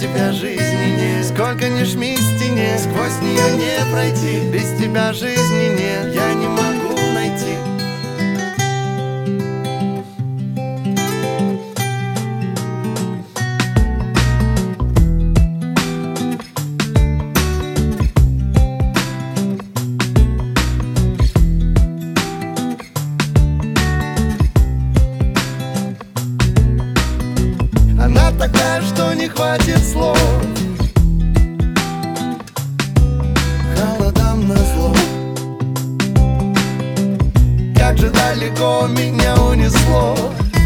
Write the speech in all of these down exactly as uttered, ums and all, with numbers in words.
тебя жизни нет. Сколько ни жми к стене, сквозь нее не пройти. Без тебя жизни нет, я не могу найти. Она такая, что не хватит слов, холодам назло. Как же далеко меня унесло.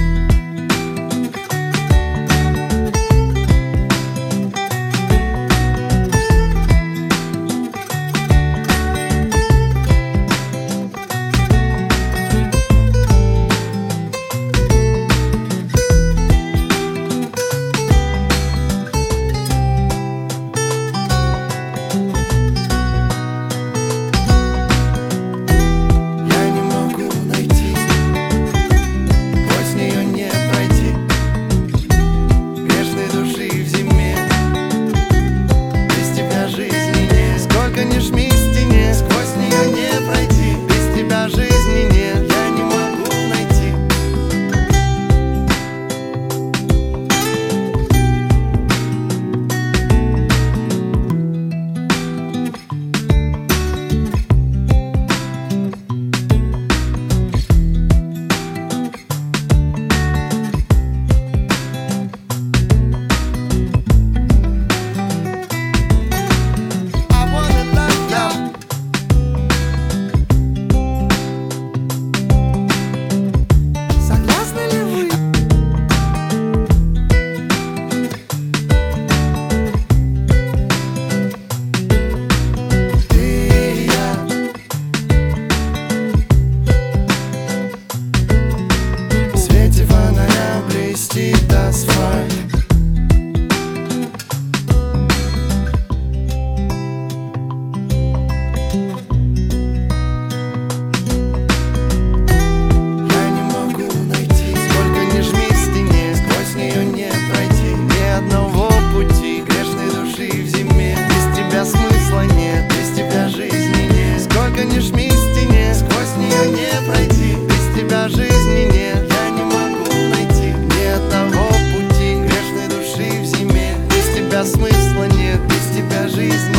Асфальт. Я не могу найти, сколько ни жми к стене, сквозь нее не пройти. Ни одного пути грешной души в зиме. Без тебя смысла нет, без тебя жизни нет. Сколько ни жми к стене, сквозь нее не пройти. Без тебя жизни нет. Я не могу найти ни одного пути грешной души в зиме. Без тебя смысла нет, без тебя жизни